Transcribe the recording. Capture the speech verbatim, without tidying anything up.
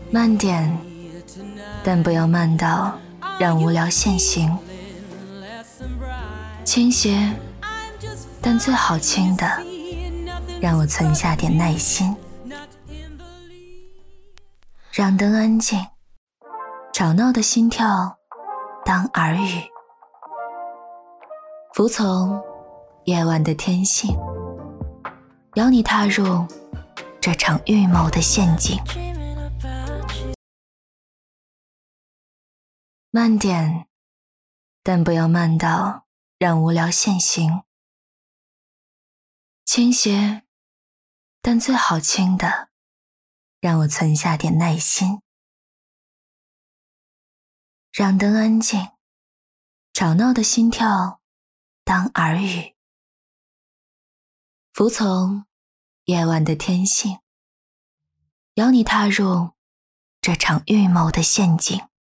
慢点，但不要慢到让无聊现形。倾斜，但最好轻的，让我存下点耐心。让灯安静，吵闹的心跳当耳语，服从夜晚的天性，邀你踏入这场预谋的陷阱。慢点，但不要慢到让无聊现形。倾斜，但最好轻的，让我存下点耐心。让灯安静，吵闹的心跳当耳语，服从夜晚的天性，邀你踏入这场预谋的陷阱。